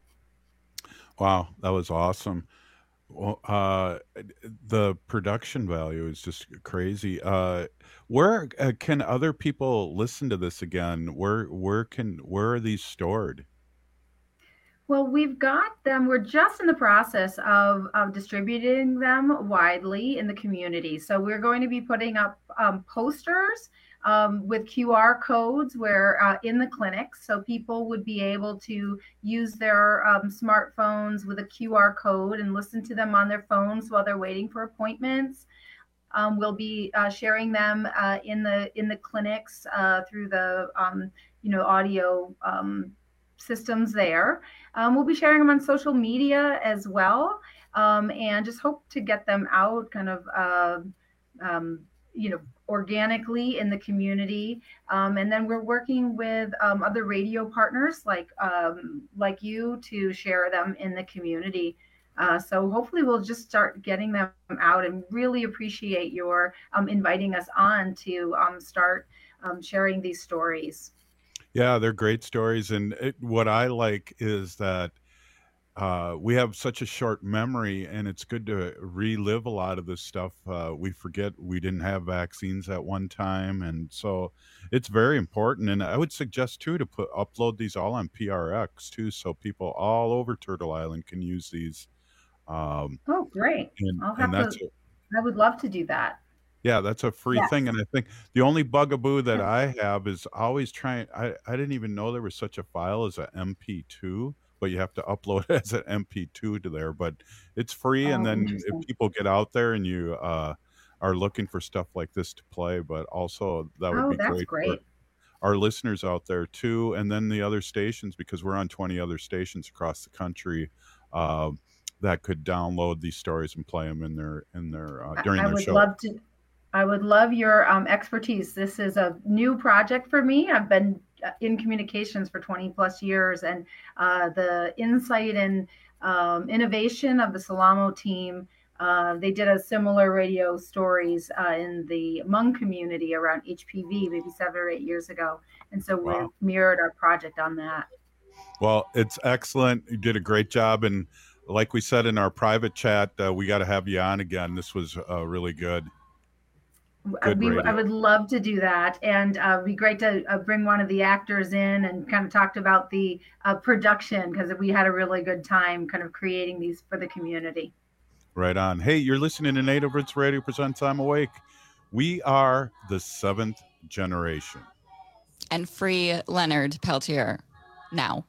Wow, that was awesome. Well, the production value is just crazy. Where can other people listen to this again? Where are these stored? Well, we've got them. We're just in the process of distributing them widely in the community. So we're going to be putting up posters with QR codes where in the clinics, so people would be able to use their smartphones with a QR code and listen to them on their phones while they're waiting for appointments. We'll be sharing them in the clinics through the audio systems there. We'll be sharing them on social media as well, and just hope to get them out kind of organically in the community. And then we're working with other radio partners like you to share them in the community. So hopefully we'll just start getting them out, and really appreciate your inviting us on to start sharing these stories. Yeah, they're great stories. And what I like is that we have such a short memory, and it's good to relive a lot of this stuff. We forget we didn't have vaccines at one time. And so it's very important. And I would suggest, too, to upload these all on PRX, too, so people all over Turtle Island can use these. Oh, great. I would love to do that. Yeah, that's a free thing. And I think the only bugaboo that I have is always trying. I didn't even know there was such a file as an MP2, but you have to upload it as an MP2 to there. But it's free. And then if people get out there and you are looking for stuff like this to play, but also that would be great for our listeners out there too. And then the other stations, because we're on 20 other stations across the country, that could download these stories and play them in their during their show. I would love your expertise. This is a new project for me. I've been in communications for 20 plus years, and the insight and innovation of the Salamo team, they did a similar radio stories in the Hmong community around HPV maybe 7 or 8 years ago. And so we mirrored our project on that. Well, it's excellent. You did a great job. And like we said in our private chat, we got to have you on again. This was really good. I would love to do that, and it'd be great to bring one of the actors in and kind of talked about the production, because we had a really good time kind of creating these for the community. Right on. Hey, you're listening to Native Roots Radio presents I'm Awake. We are the 7th generation. And free Leonard Peltier now.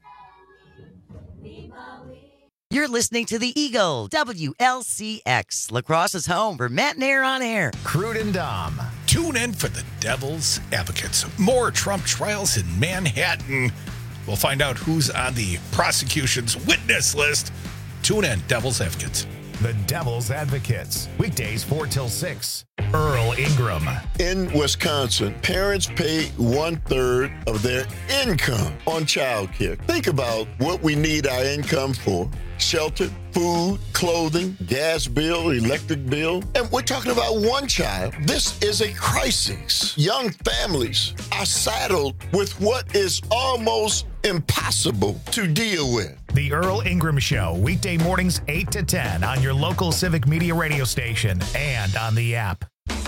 You're listening to The Eagle, WLCX, La Crosse's home for Matt and Air on Air. Crude and Dom. Tune in for the Devil's Advocates. More Trump trials in Manhattan. We'll find out who's on the prosecution's witness list. Tune in, Devil's Advocates. The Devil's Advocates. Weekdays 4 till 6. Earl Ingram. In Wisconsin, parents pay 1/3 of their income on childcare. Think about what we need our income for. Shelter, food, clothing, gas bill, electric bill. And we're talking about one child. This is a crisis. Young families are saddled with what is almost impossible to deal with. The Earl Ingram Show, weekday mornings 8 to 10 on your local Civic Media radio station and on the app.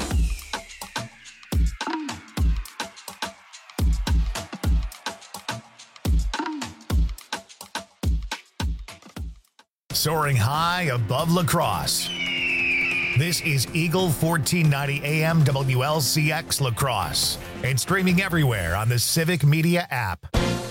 Soaring high above La Crosse. This is Eagle 1490 AM WLCX La Crosse and streaming everywhere on the Civic Media app.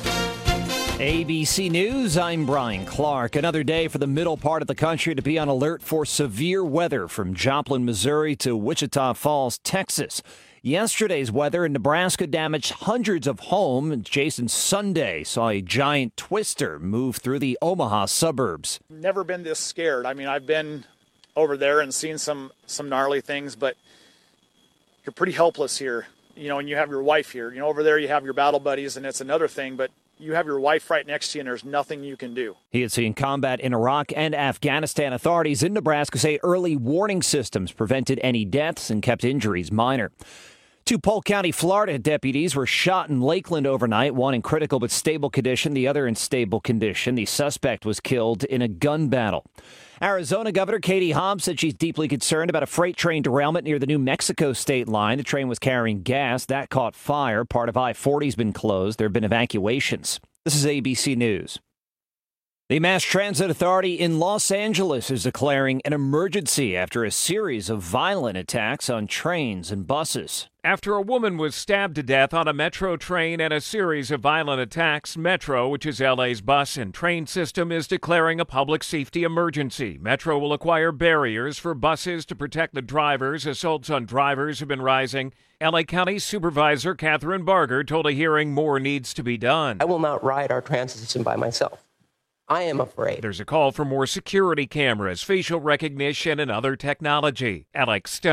ABC News, I'm Brian Clark. Another day for the middle part of the country to be on alert for severe weather from Joplin, Missouri to Wichita Falls, Texas. Yesterday's weather in Nebraska damaged hundreds of homes. Jason Sunday saw a giant twister move through the Omaha suburbs. Never been this scared. I mean, I've been over there and seen some gnarly things, but you're pretty helpless here, and you have your wife here. Over there you have your battle buddies, and it's another thing, but you have your wife right next to you, and there's nothing you can do. He had seen combat in Iraq and Afghanistan. Authorities in Nebraska say early warning systems prevented any deaths and kept injuries minor. Two Polk County, Florida deputies were shot in Lakeland overnight, one in critical but stable condition, the other in stable condition. The suspect was killed in a gun battle. Arizona Governor Katie Hobbs said she's deeply concerned about a freight train derailment near the New Mexico state line. The train was carrying gas. That caught fire. Part of I-40 has been closed. There have been evacuations. This is ABC News. The Mass Transit Authority in Los Angeles is declaring an emergency after a series of violent attacks on trains and buses. After a woman was stabbed to death on a Metro train and a series of violent attacks, Metro, which is LA's bus and train system, is declaring a public safety emergency. Metro will acquire barriers for buses to protect the drivers. Assaults on drivers have been rising. LA County Supervisor Catherine Barger told a hearing more needs to be done. I will not ride our transit system by myself. I am afraid. There's a call for more security cameras, facial recognition, and other technology. Alex Stone.